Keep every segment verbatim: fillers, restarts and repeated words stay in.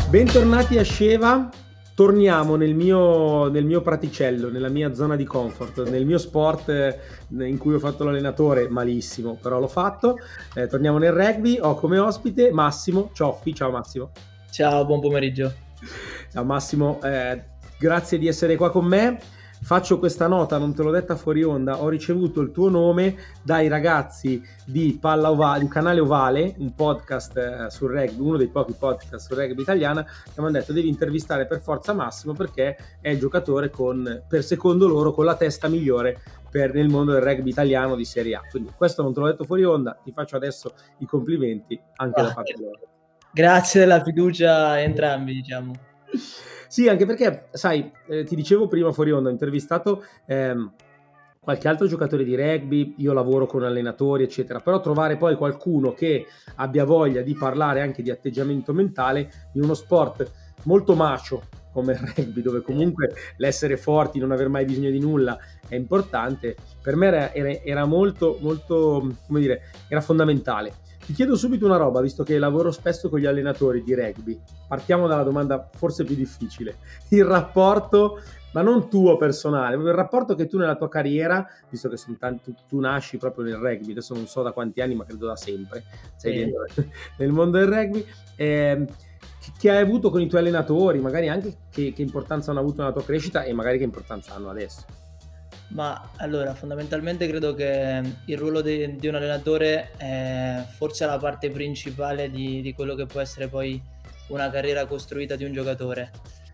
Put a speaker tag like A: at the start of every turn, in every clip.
A: Bentornati a Sceva, torniamo nel mio, nel mio praticello, nella mia zona di comfort, nel mio sport eh, in cui ho fatto l'allenatore, malissimo, però l'ho fatto. Eh, torniamo nel rugby, ho come ospite Massimo Cioffi. Ciao Massimo.
B: Ciao, buon pomeriggio.
A: Ciao Massimo, eh, grazie di essere qua con me. Faccio questa nota, non te l'ho detta fuori onda, ho ricevuto il tuo nome dai ragazzi di Palla Ovale, di Canale Ovale, un podcast eh, sul rugby, uno dei pochi podcast sul rugby italiana, che mi hanno detto devi intervistare per forza Massimo perché è il giocatore con, per secondo loro, con la testa migliore per, nel mondo del rugby italiano di Serie A. Quindi questo non te l'ho detto fuori onda, ti faccio adesso i complimenti anche ah, da parte loro.
B: Grazie della fiducia a entrambi, diciamo.
A: Sì, anche perché, sai, eh, ti dicevo prima fuori onda, ho intervistato ehm, qualche altro giocatore di rugby, io lavoro con allenatori, eccetera, però trovare poi qualcuno che abbia voglia di parlare anche di atteggiamento mentale in uno sport molto macho come il rugby, dove comunque l'essere forti, non aver mai bisogno di nulla è importante, per me era, era, era molto, molto, come dire, era fondamentale. Ti chiedo subito una roba, visto che lavoro spesso con gli allenatori di rugby. Partiamo dalla domanda forse più difficile. Il rapporto, ma non tuo personale, il rapporto che tu nella tua carriera, visto che sono tanti, tu, tu nasci proprio nel rugby, adesso non so da quanti anni, ma credo da sempre, sei
B: Sì.
A: dentro nel mondo del rugby, eh, che hai avuto con i tuoi allenatori, magari anche che, che importanza hanno avuto nella tua crescita e magari che importanza hanno adesso.
B: Ma allora, fondamentalmente credo che il ruolo di, di un allenatore è forse la parte principale di, di quello che può essere poi una carriera costruita di un giocatore.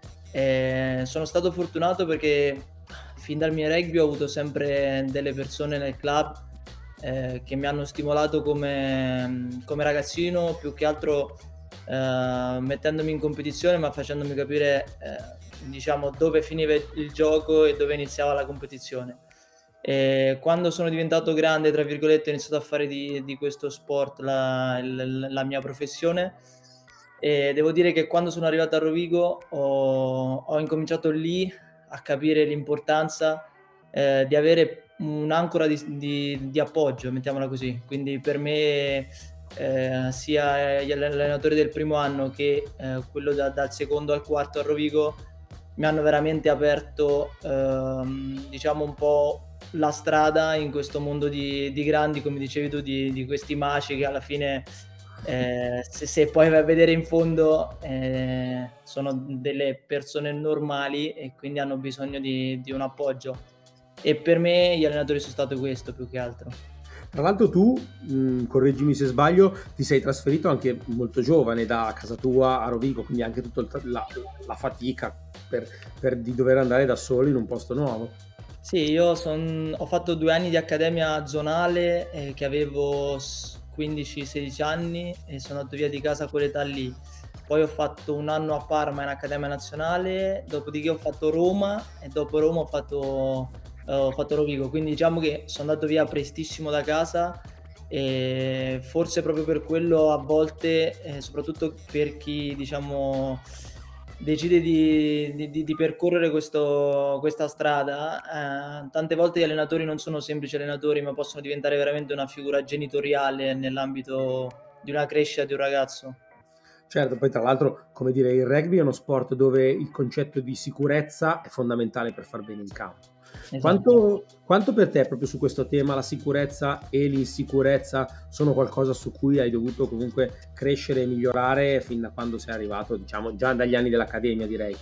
B: E sono stato fortunato perché fin dal mio rugby ho avuto sempre delle persone nel club eh, che mi hanno stimolato come, come ragazzino, più che altro eh, mettendomi in competizione ma facendomi capire eh, diciamo dove finiva il gioco e dove iniziava la competizione. E quando sono diventato grande, tra virgolette, ho iniziato a fare di, di questo sport la, la, la mia professione, e devo dire che quando sono arrivato a Rovigo ho, ho incominciato lì a capire l'importanza eh, di avere un'ancora di, di, di appoggio, mettiamola così. Quindi per me eh, sia gli allenatori del primo anno che eh, quello da, dal secondo al quarto a Rovigo mi hanno veramente aperto ehm, diciamo un po' la strada in questo mondo di, di grandi, come dicevi tu, di, di questi maci che alla fine eh, se, se poi vai a vedere in fondo eh, sono delle persone normali e quindi hanno bisogno di, di un appoggio, e per me gli allenatori sono stato questo più che altro.
A: Tra l'altro tu, mh, correggimi se sbaglio, ti sei trasferito anche molto giovane da casa tua a Rovigo, quindi anche tutta la, la fatica per, per di dover andare da solo in un posto nuovo.
B: Sì, io son, ho fatto due anni di accademia zonale eh, che avevo quindici sedici anni e sono andato via di casa a quell'età lì. Poi ho fatto un anno a Parma in accademia nazionale, dopodiché ho fatto Roma e dopo Roma ho fatto, eh, ho fatto Rovigo. Quindi diciamo che sono andato via prestissimo da casa e forse proprio per quello a volte, eh, soprattutto per chi diciamo decide di, di, di percorrere questo, questa strada, eh, tante volte gli allenatori non sono semplici allenatori ma possono diventare veramente una figura genitoriale nell'ambito di una crescita di un ragazzo.
A: Certo, poi tra l'altro, come dire, il rugby è uno sport dove il concetto di sicurezza è fondamentale per far bene in campo.
B: Esatto.
A: Quanto, quanto per te proprio su questo tema la sicurezza e l'insicurezza sono qualcosa su cui hai dovuto comunque crescere e migliorare fin da quando sei arrivato, diciamo, già dagli anni dell'accademia, direi?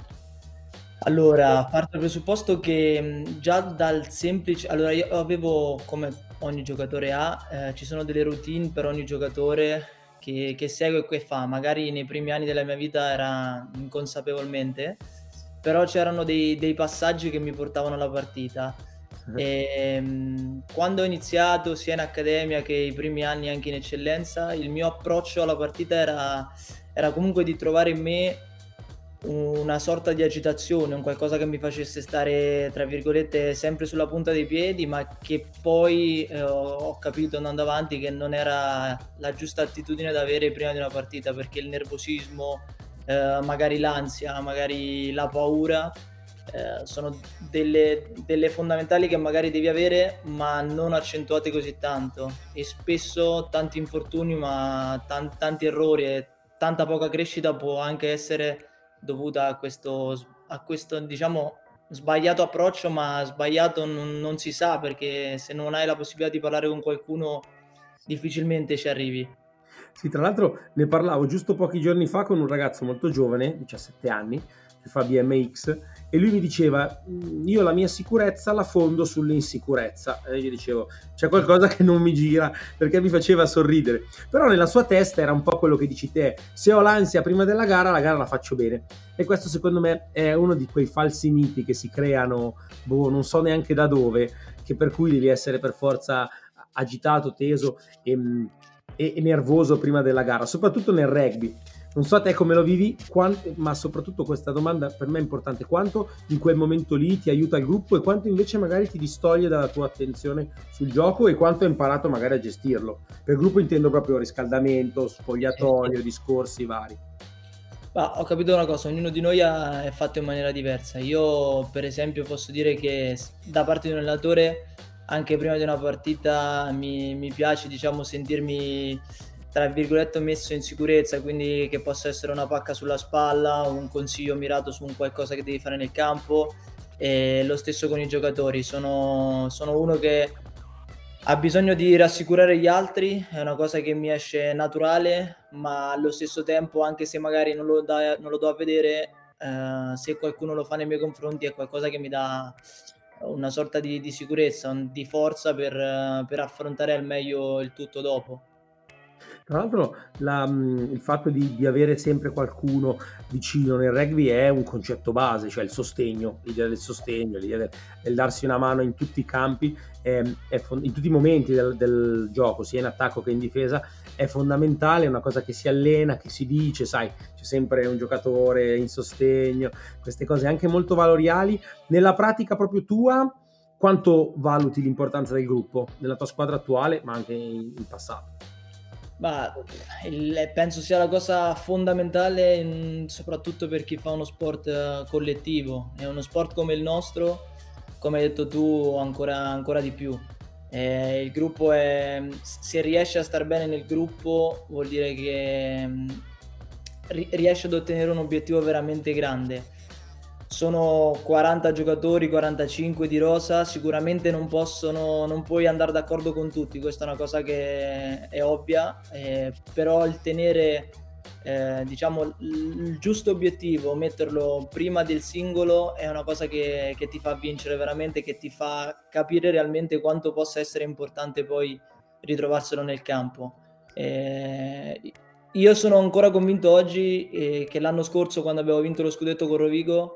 B: Allora, parto dal presupposto che già dal semplice... Allora, io avevo, come ogni giocatore ha, eh, ci sono delle routine per ogni giocatore che, che segue e che fa. Magari nei primi anni della mia vita era inconsapevolmente, però c'erano dei, dei passaggi che mi portavano alla partita. E, um, quando ho iniziato sia in accademia che i primi anni anche in eccellenza, il mio approccio alla partita era, era comunque di trovare in me una sorta di agitazione, un qualcosa che mi facesse stare tra virgolette sempre sulla punta dei piedi, ma che poi eh, ho capito andando avanti che non era la giusta attitudine da avere prima di una partita, perché il nervosismo, eh, magari l'ansia, magari la paura eh, sono delle, delle fondamentali che magari devi avere ma non accentuate così tanto, e spesso tanti infortuni ma tan- tanti errori e tanta poca crescita può anche essere dovuta a questo s a questo, diciamo, sbagliato approccio, ma sbagliato non non si sa, perché se non hai la possibilità di parlare con qualcuno difficilmente ci arrivi.
A: Sì, tra l'altro ne parlavo giusto pochi giorni fa con un ragazzo molto giovane, diciassette anni, che fa B M X, e lui mi diceva: "Mhmm, io la mia sicurezza la fondo sull'insicurezza". E io dicevo: "C'è qualcosa che non mi gira", perché mi faceva sorridere. Però nella sua testa era un po' quello che dici te: se ho l'ansia prima della gara, la gara la faccio bene. E questo secondo me è uno di quei falsi miti che si creano, boh, non so neanche da dove, che per cui devi essere per forza a agitato, teso, ehm, e e nervoso prima della gara, soprattutto nel rugby. Non so te come lo vivi, quan ma soprattutto questa domanda per me è importante: quanto in quel momento lì ti aiuta il gruppo e quanto invece magari ti distoglie dalla tua attenzione sul gioco e quanto hai imparato magari a gestirlo? Per gruppo intendo proprio riscaldamento,
B: Sì, sì.
A: spogliatoio, discorsi vari.
B: Ma ho capito una cosa, ognuno di noi ha è fatto in maniera diversa. Io per esempio posso dire che s da parte di un allenatore, anche prima di una partita mi mi piace, diciamo, sentirmi, tra virgolette, "messo in sicurezza", quindi che possa essere una pacca sulla spalla, un consiglio mirato su un qualcosa che devi fare nel campo, e lo stesso con i giocatori. Sono sono uno che ha bisogno di rassicurare gli altri, è una cosa che mi esce naturale, ma allo stesso tempo, anche se magari non lo da non lo do a vedere, ehm, se qualcuno lo fa nei miei confronti è qualcosa che mi dà una sorta di di sicurezza, un di forza per eh, per affrontare al meglio il tutto dopo.
A: Tra l'altro la mhmm, il fatto di di avere sempre qualcuno vicino nel rugby è un concetto base, cioè il sostegno, l'idea del sostegno, l'idea del del darsi una mano in tutti i campi, ehm, è fon in tutti i momenti del del gioco, sia in attacco che in difesa, è fondamentale, è una cosa che si allena, che si dice, sai, c'è sempre un giocatore in sostegno, queste cose anche molto valoriali. Nella pratica proprio tua, quanto valuti l'importanza del gruppo? Nella tua squadra attuale, ma anche in in passato?
B: Ma il penso sia la cosa fondamentale, mhmm, soprattutto per chi fa uno sport eh, collettivo. È uno sport come il nostro, come hai detto tu, ancora ancora di più. Ehm, il gruppo è mhmm, s se riesci a star bene nel gruppo vuol dire che, mhmm, ri riesci ad ottenere un obiettivo veramente grande. Sono quaranta giocatori, quarantacinque di rosa, sicuramente non possono non puoi andar d'accordo con tutti, questa è una cosa che è ovvia, ehm, però il tenere, ehm, diciamo l il giusto obiettivo, metterlo prima del singolo è una cosa che che ti fa vincere veramente, che ti fa capire realmente quanto possa essere importante poi ritrovarselo nel campo. Ehm, i io sono ancora convinto oggi, ehm, che l'anno scorso, quando abbiamo vinto lo scudetto con Rovigo,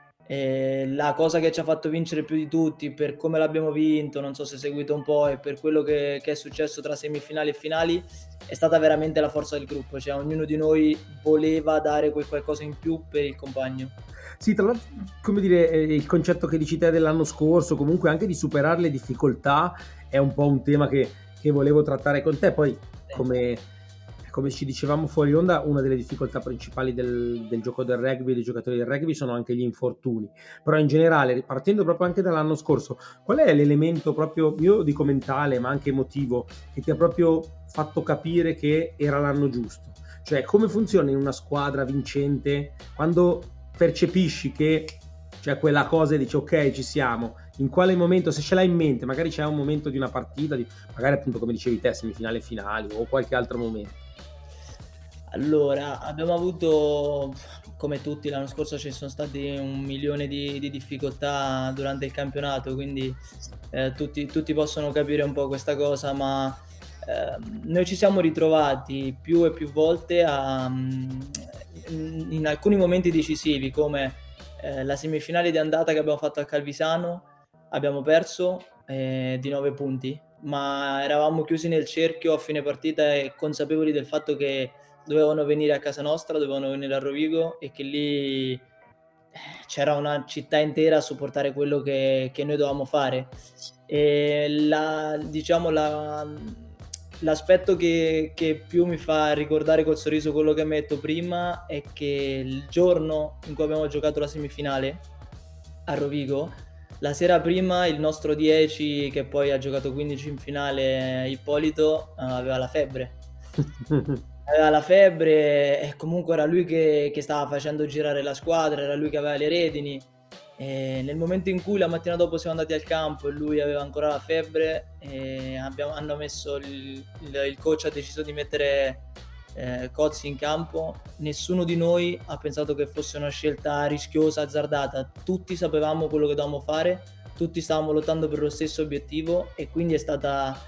B: Ehm, la cosa che ci ha fatto vincere più di tutti, per come l'abbiamo vinto, non so se hai seguito un po', e per quello che che è successo tra semifinali e finali, è stata veramente la forza del gruppo, cioè ognuno di noi voleva dare quel qualcosa in più per il compagno.
A: Sì, tra l'altro, come dire, ehm, il concetto che dici te dell'anno scorso, comunque anche di superar le difficoltà, è un po' un tema che che volevo trattare con te. Poi,
B: Sì.
A: come come ci dicevamo fuori onda, una delle difficoltà principali del del gioco del rugby e dei giocatori del rugby sono anche gli infortuni. Però in generale, partendo proprio anche dall'anno scorso, qual è l'elemento proprio, io dico mentale, ma anche emotivo, che ti ha proprio fatto capire che era l'anno giusto? Cioè, come funziona in una squadra vincente quando percepisci che c'è quella cosa e dici: "Okay, ci siamo." In quale momento, se ce l'hai in mente, magari c'è un momento di una partita, di magari appunto come dicevi te, semifinali, finali o qualche altro momento.
B: Allora, abbiamo avuto, come tutti l'anno scorso, ci sono stati un milione di di difficoltà durante il campionato, quindi, ehm, tutti tutti possono capire un po' questa cosa, ma, ehm, noi ci siamo ritrovati più e più volte a mhmm, in in alcuni momenti decisivi, come, ehm, la semifinale di andata che abbiamo fatto a Calvisano, abbiamo perso, ehm, di nove punti, ma eravamo chiusi nel cerchio a fine partita e consapevoli del fatto che dovevano venire a casa nostra, dovevano venire a Rovigo, e che lì, eh, c'era una città intera a supportare quello che che noi dovevamo fare. Ehm, la diciamo la mhmm, l'aspetto che che più mi fa ricordare col sorriso quello che mi hai detto prima è che il giorno in cui abbiamo giocato la semifinale a Rovigo, la sera prima il nostro dieci, che poi ha giocato quindici in finale, Ippolito, uhm, aveva la febbre. aveva la febbre e comunque era lui che, che stava facendo girare la squadra, era lui che aveva le redini. E nel momento in cui la mattina dopo siamo andati al campo e lui aveva ancora la febbre, e abbiamo, hanno messo il, il, il coach ha deciso di mettere eh, Cozzi in campo, nessuno di noi ha pensato che fosse una scelta rischiosa, azzardata. Tutti sapevamo quello che dovevamo fare, tutti stavamo lottando per lo stesso obiettivo e quindi è stata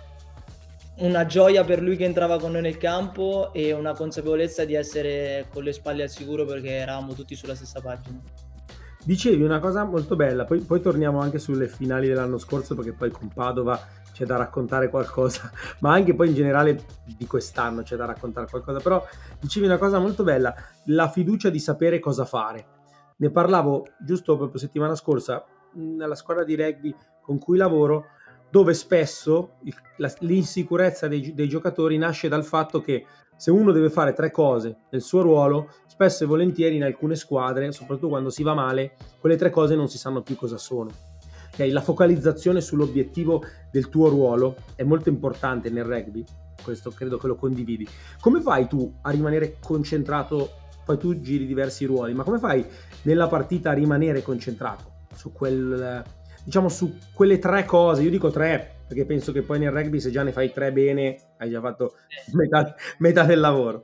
B: una gioia per lui che entrava con noi nel campo e una consapevolezza di essere con le spalle al sicuro perché eravamo tutti sulla stessa pagina.
A: Dicevi una cosa molto bella, poi, poi torniamo anche sulle finali dell'anno scorso perché poi con Padova c'è da raccontare qualcosa, ma anche poi in generale di quest'anno c'è da raccontare qualcosa, però dicevi una cosa molto bella, la fiducia di sapere cosa fare. Ne parlavo giusto proprio settimana scorsa nella squadra di rugby con cui lavoro, dove spesso il, la, l'insicurezza dei, dei giocatori nasce dal fatto che se uno deve fare tre cose nel suo ruolo, spesso e volentieri in alcune squadre, soprattutto quando si va male, quelle tre cose non si sanno più cosa sono. Okay? La focalizzazione sull'obiettivo del tuo ruolo è molto importante nel rugby, questo credo che lo condividi. Come fai tu a rimanere concentrato? Poi tu giri diversi ruoli, ma come fai nella partita a rimanere concentrato su quel, diciamo, su quelle tre cose? Io dico tre perché penso che poi nel rugby se già ne fai tre bene hai già fatto metà, metà del lavoro.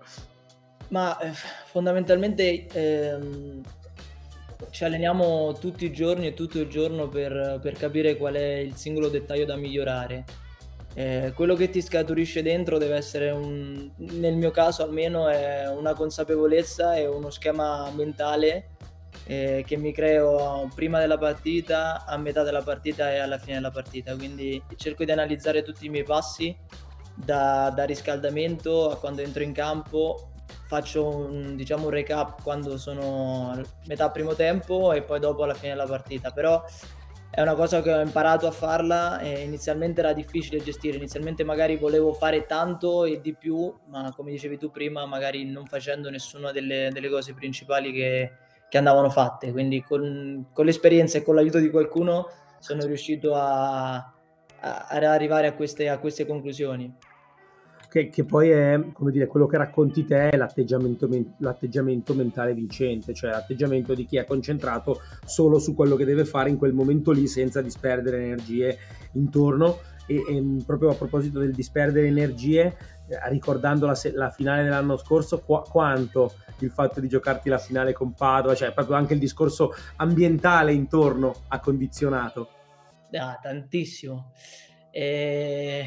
B: Ma eh, fondamentalmente ehm, ci alleniamo tutti i giorni e tutto il giorno per, per capire qual è il singolo dettaglio da migliorare. Eh, quello che ti scaturisce dentro deve essere, un, nel mio caso almeno, è una consapevolezza e uno schema mentale eh, che mi creo prima della partita, a metà della partita e alla fine della partita. Quindi cerco di analizzare tutti i miei passi da, da riscaldamento a quando entro in campo. Faccio un, diciamo, un recap quando sono a metà primo tempo e poi dopo alla fine della partita, però è una cosa che ho imparato a farla e inizialmente era difficile gestire, inizialmente magari volevo fare tanto e di più, ma come dicevi tu prima magari non facendo nessuna delle, delle cose principali che, che andavano fatte, quindi con, con l'esperienza e con l'aiuto di qualcuno sono riuscito a, a, ad arrivare a queste, a queste conclusioni.
A: Che, che poi è, come dire, quello che racconti te è l'atteggiamento, l'atteggiamento mentale vincente, cioè l'atteggiamento di chi è concentrato solo su quello che deve fare in quel momento lì senza disperdere energie intorno. E, e proprio a proposito del disperdere energie, eh, ricordando la, la finale dell'anno scorso, qu- quanto il fatto di giocarti la finale con Padova, cioè proprio anche il discorso ambientale intorno ha condizionato.
B: Ah, tantissimo. E...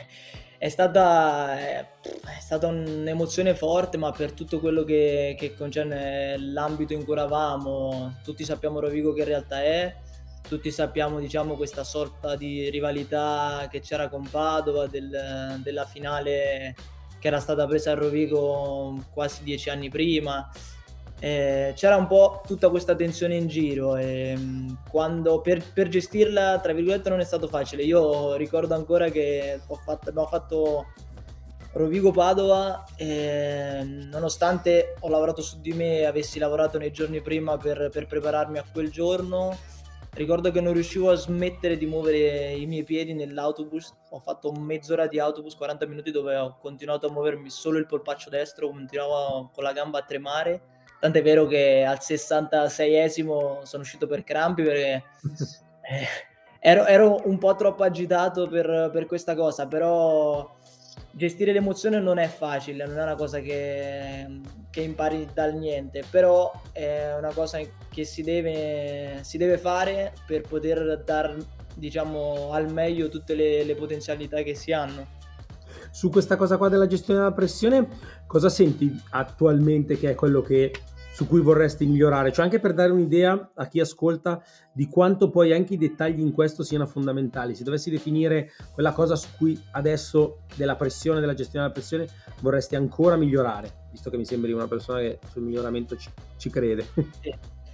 B: È stata, è stata un'emozione forte, ma per tutto quello che, che concerne l'ambito in cui eravamo, tutti sappiamo Rovigo che in realtà è, tutti sappiamo, diciamo, questa sorta di rivalità che c'era con Padova, del, della finale che era stata presa a Rovigo quasi dieci anni prima. Eh, c'era un po' tutta questa tensione in giro e quando per, per gestirla, tra virgolette, non è stato facile. Io ricordo ancora che ho fatto, abbiamo fatto Rovigo Padova e nonostante ho lavorato su di me e avessi lavorato nei giorni prima per, per prepararmi a quel giorno, ricordo che non riuscivo a smettere di muovere i miei piedi nell'autobus. Ho fatto mezz'ora di autobus, quaranta minuti, dove ho continuato a muovermi solo il polpaccio destro, continuavo con la gamba a tremare. Tant'è vero che al sessantaseiesimo sono uscito per crampi perché eh, ero, ero un po' troppo agitato per, per questa cosa, però gestire l'emozione non è facile, non è una cosa che, che impari dal niente, però è una cosa che si deve, si deve fare per poter dar, diciamo, al meglio tutte le, le potenzialità che si hanno.
A: Su questa cosa qua della gestione della pressione, cosa senti attualmente che è quello che su cui vorresti migliorare? Cioè anche per dare un'idea a chi ascolta di quanto poi anche i dettagli in questo siano fondamentali. Se dovessi definire quella cosa su cui adesso della pressione, della gestione della pressione, vorresti ancora migliorare, visto che mi sembri una persona che sul miglioramento ci, ci crede.
B: Sì.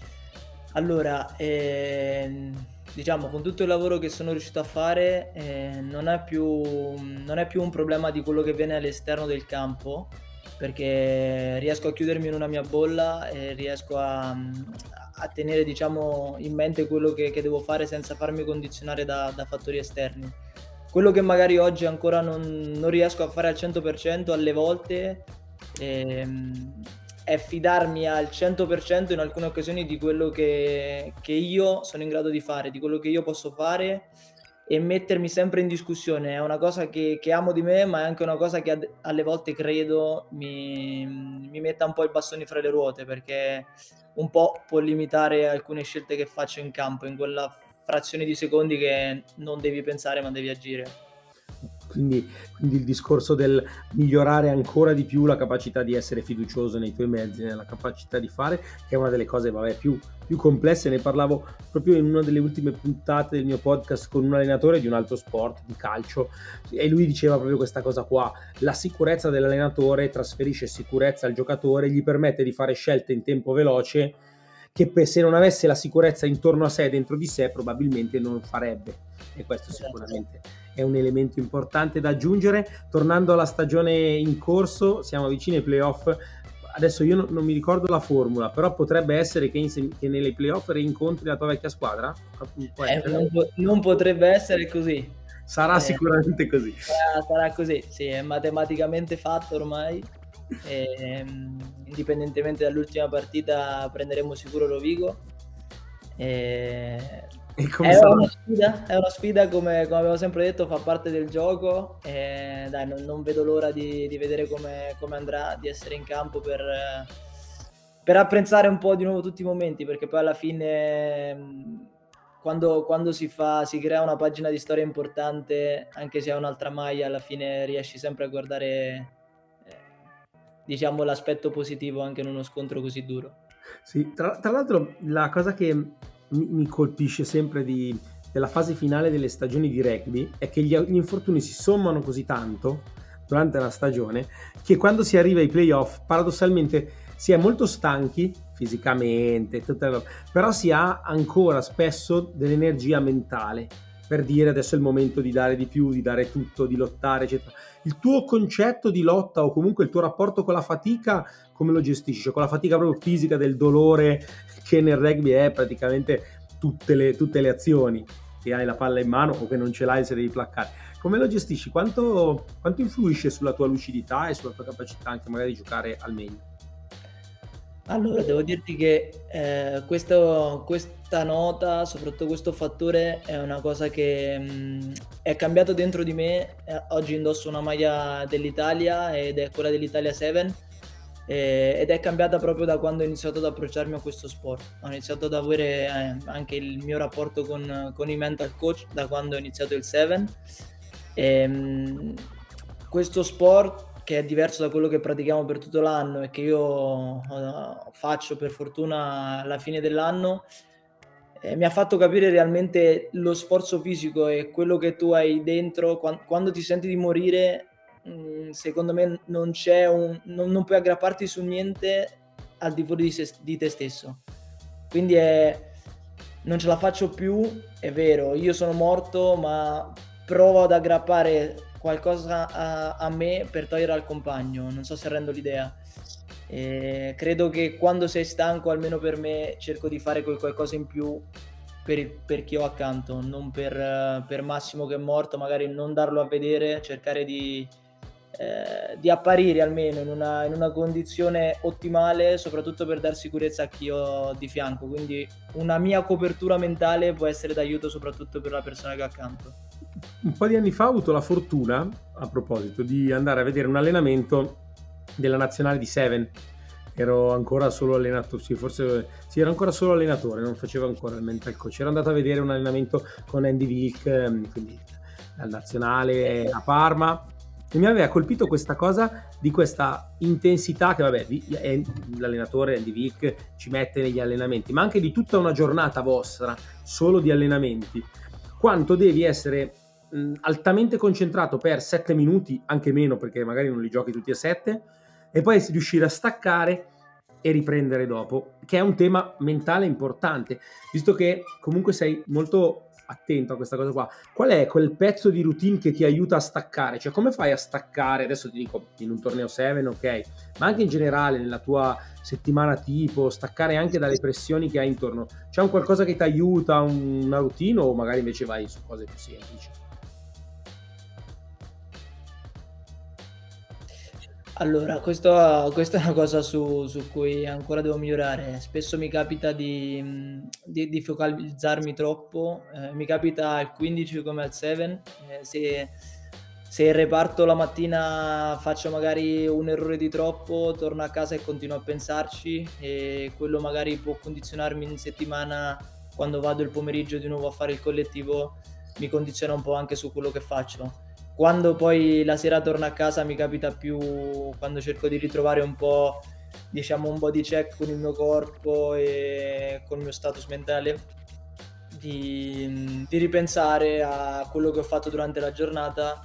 B: Allora, ehm, diciamo, con tutto il lavoro che sono riuscito a fare, eh, non è più, non è più un problema di quello che viene all'esterno del campo, perché riesco a chiudermi in una mia bolla e riesco a, a tenere, diciamo, in mente quello che, che devo fare senza farmi condizionare da, da fattori esterni. Quello che magari oggi ancora non, non riesco a fare al cento per cento alle volte ehm, è fidarmi al cento per cento in alcune occasioni di quello che, che io sono in grado di fare, di quello che io posso fare, e mettermi sempre in discussione. È una cosa che, che amo di me, ma è anche una cosa che ad, alle volte credo mi, mi metta un po' i bastoni fra le ruote, perché un po' può limitare alcune scelte che faccio in campo, in quella frazione di secondi che non devi pensare ma devi agire.
A: Quindi, quindi il discorso del migliorare ancora di più la capacità di essere fiducioso nei tuoi mezzi, nella capacità di fare, che è una delle cose, vabbè, più, più complesse. Ne parlavo proprio in una delle ultime puntate del mio podcast con un allenatore di un altro sport, di calcio, e lui diceva proprio questa cosa qua: la sicurezza dell'allenatore trasferisce sicurezza al giocatore, gli permette di fare scelte in tempo veloce che se non avesse la sicurezza intorno a sé, dentro di sé, probabilmente non farebbe. E questo sicuramente è un elemento importante da aggiungere. Tornando alla stagione in corso, siamo vicini ai playoff. Adesso io non mi ricordo la formula, però potrebbe essere che, in, che nelle playoff rincontri la tua vecchia squadra?
B: Eh, non, non potrebbe essere così.
A: Sarà eh, sicuramente così.
B: Sarà, sarà così, sì, è matematicamente fatto ormai. E, indipendentemente dall'ultima partita prenderemo sicuro Rovigo. E... È una, sfida, è una sfida come, come abbiamo sempre detto, fa parte del gioco, e dai, non, non vedo l'ora di, di vedere come, come andrà, di essere in campo per, per apprezzare un po' di nuovo tutti i momenti, perché poi alla fine quando, quando si fa, si crea una pagina di storia importante, anche se hai un'altra maglia, alla fine riesci sempre a guardare eh, diciamo l'aspetto positivo anche in uno scontro così duro.
A: Sì, tra, tra l'altro la cosa che mi, mi colpisce sempre di, della fase finale delle stagioni di rugby è che gli, gli infortuni si sommano così tanto durante la stagione che quando si arriva ai playoff paradossalmente si è molto stanchi fisicamente, tutta, però si ha ancora spesso dell'energia mentale per dire adesso è il momento di dare di più, di dare tutto, di lottare, eccetera. Il tuo concetto di lotta o comunque il tuo rapporto con la fatica, come lo gestisci? Cioè con la fatica proprio fisica del dolore che nel rugby è praticamente tutte le, tutte le azioni, che hai la palla in mano o che non ce l'hai se devi placcare. Come lo gestisci? Quanto, quanto influisce sulla tua lucidità e sulla tua capacità anche magari di giocare al meglio?
B: Allora, devo dirti che eh, questo, questa nota, soprattutto questo fattore, è una cosa che mh, è cambiato dentro di me. Eh, oggi indosso una maglia dell'Italia ed è quella dell'Italia sette, eh, ed è cambiata proprio da quando ho iniziato ad approcciarmi a questo sport. Ho iniziato ad avere eh, anche il mio rapporto con, con i mental coach da quando ho iniziato il sette. E, mh, questo sport, che è diverso da quello che pratichiamo per tutto l'anno e che io uh, faccio per fortuna alla fine dell'anno, eh, mi ha fatto capire realmente lo sforzo fisico e quello che tu hai dentro. Quando, quando ti senti di morire, mh, secondo me non c'è un, non, non puoi aggrapparti su niente al di fuori di, se, di te stesso. Quindi è, non ce la faccio più, è vero, io sono morto, ma provo ad aggrappare qualcosa a, a me per togliere al compagno. Non so se rendo l'idea. E credo che quando sei stanco, almeno per me, cerco di fare quel qualcosa in più per, per chi ho accanto, non per, per Massimo che è morto, magari non darlo a vedere, cercare di, eh, di apparire almeno in una, in una condizione ottimale, soprattutto per dar sicurezza a chi ho di fianco. Quindi una mia copertura mentale può essere d'aiuto soprattutto per la persona che ho accanto.
A: Un po' di anni fa ho avuto la fortuna, a proposito, di andare a vedere un allenamento della nazionale di Seven. Ero ancora solo allenatore, sì, forse sì, ero ancora solo allenatore, non facevo ancora il mental coach. Ero andato a vedere un allenamento con Andy Vick, quindi dal nazionale a Parma, e mi aveva colpito questa cosa di questa intensità che, vabbè, l'allenatore Andy Vick ci mette negli allenamenti, ma anche di tutta una giornata vostra, solo di allenamenti. Quanto devi essere mh, altamente concentrato per sette minuti, anche meno perché magari non li giochi tutti e sette, e poi riuscire a staccare e riprendere dopo, che è un tema mentale importante, visto che comunque sei molto attento a questa cosa qua. Qual è quel pezzo di routine che ti aiuta a staccare? Cioè come fai a staccare, adesso ti dico in un torneo sette, ok, ma anche in generale nella tua settimana tipo, staccare anche dalle pressioni che hai intorno? C'è un qualcosa che ti aiuta, una routine, o magari invece vai su cose più semplici?
B: Allora, questo questa è una cosa su su cui ancora devo migliorare. Spesso mi capita di mhmm, di di focalizzarmi troppo, ehm, mi capita al quindici come al sette, ehm, se se in reparto la mattina faccio magari un errore di troppo, torno a casa e continuo a pensarci e quello magari può condizionarmi in settimana quando vado il pomeriggio di nuovo a fare il collettivo, mi condiziona un po' anche su quello che faccio. Quando poi la sera torno a casa mi capita più quando cerco di ritrovare un po', diciamo, un body check con il mio corpo e col mio status mentale, di, mhmm, di ripensare a quello che ho fatto durante la giornata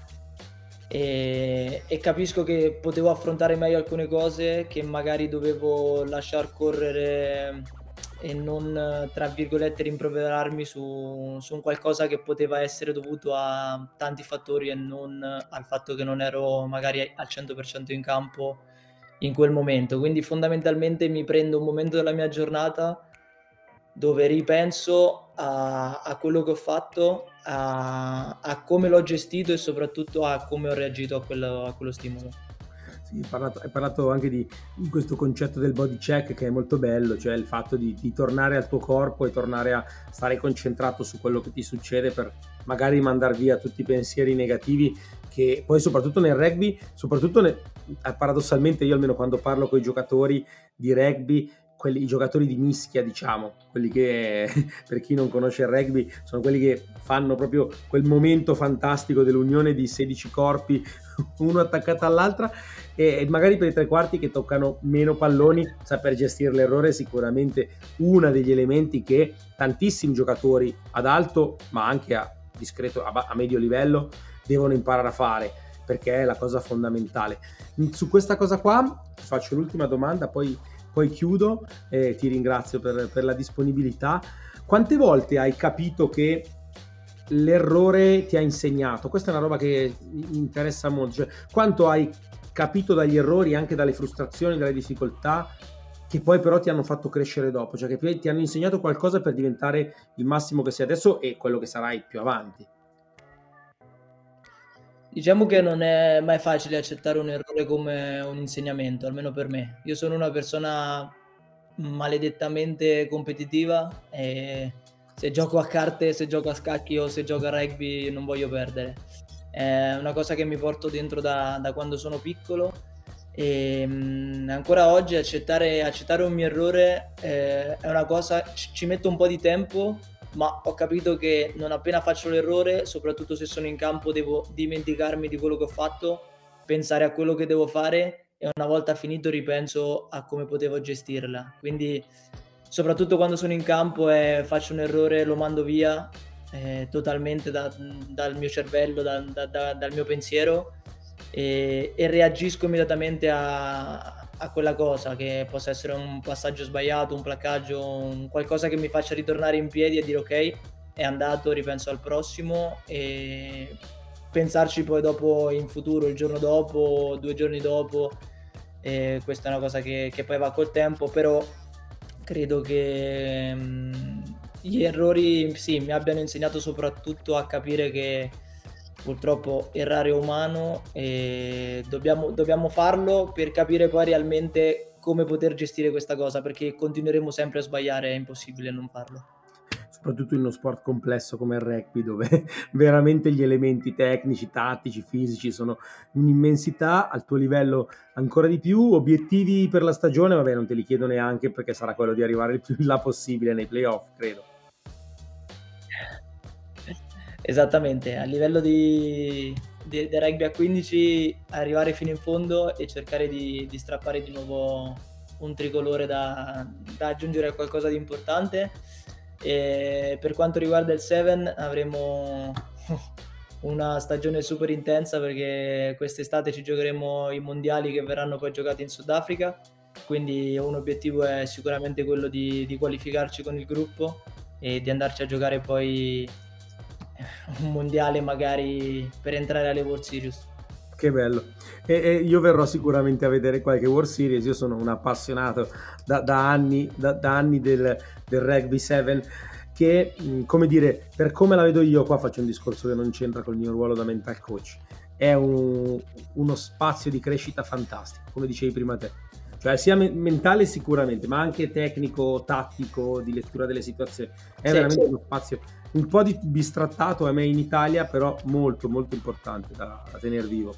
B: e e capisco che potevo affrontare meglio alcune cose, che magari dovevo lasciar correre e non, tra virgolette, "rimproverarmi" su su un qualcosa che poteva essere dovuto a tanti fattori e non al fatto che non ero magari al cento per cento in campo in quel momento. Quindi fondamentalmente mi prendo un momento della mia giornata dove ripenso a a quello che ho fatto, a a come l'ho gestito e soprattutto a come ho reagito a quello a quello stimolo.
A: Sì, hai parlato, hai parlato anche di di questo concetto del body check che è molto bello, cioè il fatto di, di tornare al tuo corpo e tornare a stare concentrato su quello che ti succede per magari mandar via tutti i pensieri negativi che poi soprattutto nel rugby, soprattutto ne- eh, paradossalmente io almeno quando parlo con i giocatori di rugby, quelli, i giocatori di mischia diciamo, quelli che per chi non conosce il rugby sono quelli che fanno proprio quel momento fantastico dell'unione di sedici corpi uno attaccato all'altra e magari per i tre quarti che toccano meno palloni, saper gestire l'errore è sicuramente uno degli elementi che tantissimi giocatori ad alto ma anche a discreto, a, a medio livello devono imparare a fare, perché è la cosa fondamentale. Su questa cosa qua ti faccio l'ultima domanda, poi, poi chiudo e ti ringrazio per, per la disponibilità. Quante volte hai capito che l'errore ti ha insegnato? Questa è una roba che mi interessa molto, cioè, quanto hai capito dagli errori, anche dalle frustrazioni, dalle difficoltà, che poi però ti hanno fatto crescere dopo, cioè che ti hanno insegnato qualcosa per diventare il massimo che sei adesso e quello che sarai più avanti.
B: Diciamo che non è mai facile accettare un errore come un insegnamento, almeno per me. Io sono una persona maledettamente competitiva e se gioco a carte, se gioco a scacchi o se gioco a rugby non voglio perdere. È una cosa che mi porto dentro da, da quando sono piccolo e mh, ancora oggi accettare, accettare un mio errore eh, è una cosa, ci ci metto un po' di tempo, ma ho capito che non appena faccio l'errore, soprattutto se sono in campo, devo dimenticarmi di quello che ho fatto, pensare a quello che devo fare e una volta finito ripenso a come potevo gestirla. Quindi soprattutto quando sono in campo e faccio un errore lo mando via eh, totalmente da- dal mio cervello, da- da- da- dal mio pensiero e, e reagisco immediatamente a, a quella cosa, che possa essere un passaggio sbagliato, un placcaggio, un qualcosa che mi faccia ritornare in piedi e dire ok, è andato, ripenso al prossimo e pensarci poi dopo in futuro, il giorno dopo, due giorni dopo. E questa è una cosa che, che poi va col tempo, però credo che mh, gli errori sì, mi abbiano insegnato soprattutto a capire che purtroppo errare è umano e dobbiamo, dobbiamo farlo per capire poi realmente come poter gestire questa cosa, perché continueremo sempre a sbagliare, è impossibile non farlo.
A: Soprattutto in uno sport complesso come il rugby, dove veramente gli elementi tecnici, tattici, fisici sono un'immensità, al tuo livello ancora di più. Obiettivi per la stagione, vabbè, non te li chiedo neanche perché sarà quello di arrivare il più in là possibile nei playoff, credo.
B: Esattamente, a livello di, di, di rugby a quindici arrivare fino in fondo e cercare di, di strappare di nuovo un tricolore da, da aggiungere a qualcosa di importante. E per quanto riguarda il sette avremo una stagione super intensa perché quest'estate ci giocheremo i mondiali che verranno poi giocati in Sudafrica, quindi un obiettivo è sicuramente quello di, di qualificarci con il gruppo e di andarci a giocare poi un mondiale magari per entrare alle World Series.
A: Che bello. E, e io verrò sicuramente a vedere qualche World Series, io sono un appassionato da, da anni, da, da anni del, del rugby sette che, come dire, per come la vedo io, qua faccio un discorso che non c'entra col mio ruolo da mental coach, è un, uno spazio di crescita fantastico, come dicevi prima te. Cioè sia me- mentale sicuramente, ma anche tecnico, tattico, di lettura delle situazioni. È
B: Sì,
A: veramente
B: sì.
A: uno spazio un po' di bistrattato a me in Italia, però molto molto importante da, da tenere vivo.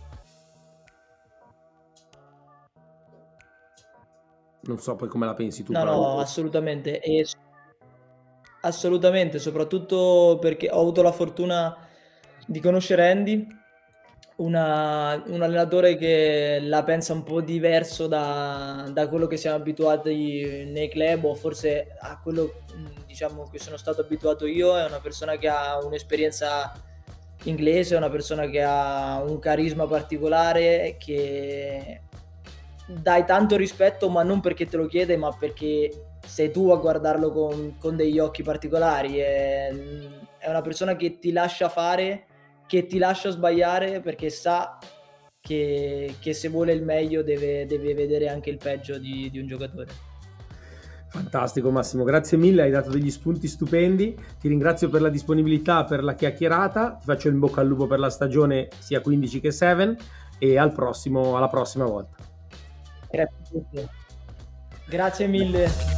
A: Non so poi come la pensi tu,
B: No,
A: però.
B: no, assolutamente. E s- assolutamente, soprattutto perché ho avuto la fortuna di conoscere Andy, una- un allenatore che la pensa un po' diverso da, da quello che siamo abituati nei club, o forse a quello, mh, diciamo, che sono stato abituato io. È una persona che ha un'esperienza inglese, è una persona che ha un carisma particolare, che dai tanto rispetto, ma non perché te lo chiede, ma perché sei tu a guardarlo con, con degli occhi particolari. È, è una persona che ti lascia fare, che ti lascia sbagliare, perché sa che, che se vuole il meglio deve, deve vedere anche il peggio di, di un giocatore.
A: Fantastico Massimo, grazie mille, hai dato degli spunti stupendi, ti ringrazio per la disponibilità, per la chiacchierata, ti faccio in bocca al lupo per la stagione sia quindici che sette e al prossimo, alla prossima volta.
B: Grazie a tutti. Grazie mille.